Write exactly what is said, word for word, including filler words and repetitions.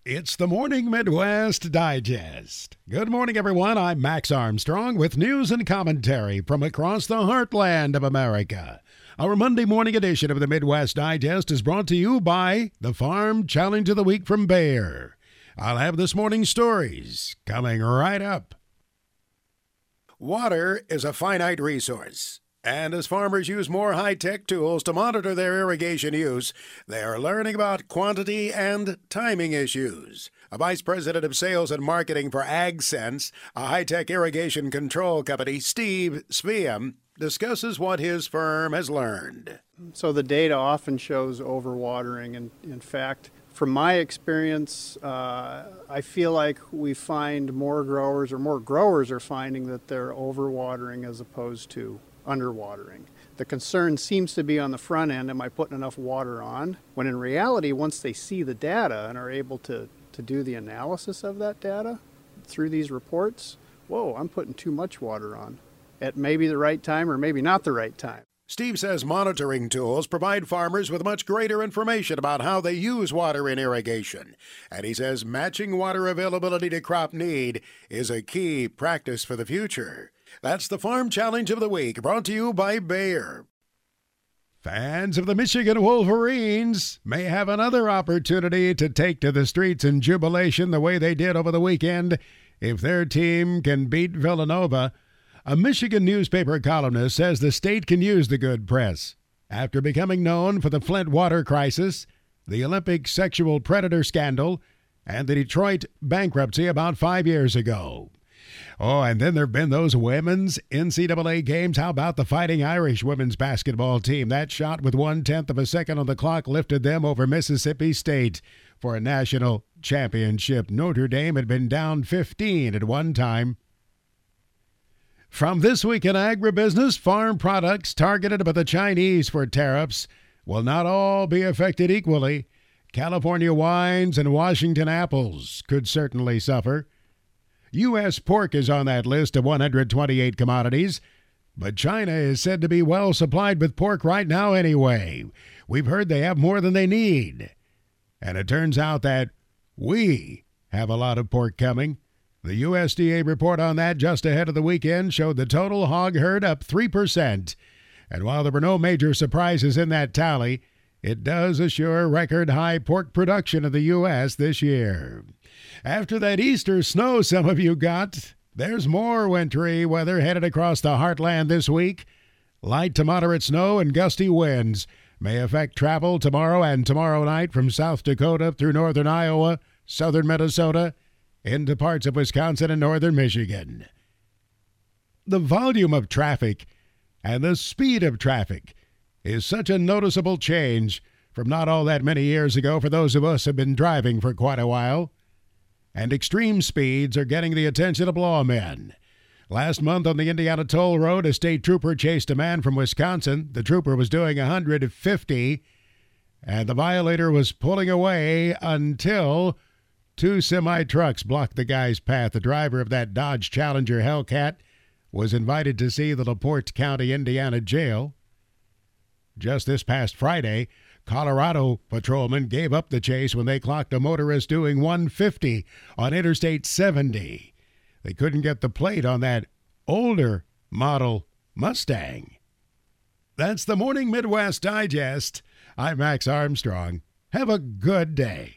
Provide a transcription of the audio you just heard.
It's the Morning Midwest Digest. Good morning, everyone. I'm Max Armstrong with news and commentary from across the heartland of America. Our Monday morning edition of the Midwest Digest is brought to you by the Farm Challenge of the Week from Bayer. I'll have this morning's stories coming right up. Water is a finite resource, and as farmers use more high-tech tools to monitor their irrigation use, they are learning about quantity and timing issues. A vice president of sales and marketing for AgSense, a high-tech irrigation control company, Steve Sveum, discusses what his firm has learned. So the data often shows overwatering, and in fact, from my experience, uh, I feel like we find more growers, or more growers are finding that they're overwatering as opposed to underwatering. The concern seems to be on the front end, am I putting enough water on? When in reality, once they see the data and are able to, to do the analysis of that data through these reports, whoa, I'm putting too much water on at maybe the right time or maybe not the right time. Steve says monitoring tools provide farmers with much greater information about how they use water in irrigation. And he says matching water availability to crop need is a key practice for the future. That's the Farm Challenge of the Week, brought to you by Bayer. Fans of the Michigan Wolverines may have another opportunity to take to the streets in jubilation the way they did over the weekend if their team can beat Villanova. A Michigan newspaper columnist says the state can use the good press after becoming known for the Flint water crisis, the Olympic sexual predator scandal, and the Detroit bankruptcy about five years ago. Oh, and then there have been those women's N C double A games. How about the Fighting Irish women's basketball team? That shot with one-tenth of a second on the clock lifted them over Mississippi State for a national championship. Notre Dame had been down fifteen at one time. From This Week in Agribusiness, farm products targeted by the Chinese for tariffs will not all be affected equally. California wines and Washington apples could certainly suffer. U S pork is on that list of one hundred twenty-eight commodities, but China is said to be well supplied with pork right now anyway. We've heard they have more than they need. And it turns out that we have a lot of pork coming. The U S D A report on that just ahead of the weekend showed the total hog herd up three percent. And while there were no major surprises in that tally, it does assure record high pork production in the U S this year. After that Easter snow some of you got, there's more wintry weather headed across the heartland this week. Light to moderate snow and gusty winds may affect travel tomorrow and tomorrow night from South Dakota through northern Iowa, southern Minnesota, into parts of Wisconsin and northern Michigan. The volume of traffic and the speed of traffic is such a noticeable change from not all that many years ago for those of us who have been driving for quite a while. And extreme speeds are getting the attention of lawmen. Last month on the Indiana Toll Road, a state trooper chased a man from Wisconsin. The trooper was doing one hundred fifty, and the violator was pulling away until two semi-trucks blocked the guy's path. The driver of that Dodge Challenger Hellcat was invited to see the LaPorte County, Indiana jail. Just this past Friday, Colorado patrolmen gave up the chase when they clocked a motorist doing one fifty on Interstate seventy. They couldn't get the plate on that older model Mustang. That's the Morning Midwest Digest. I'm Max Armstrong. Have a good day.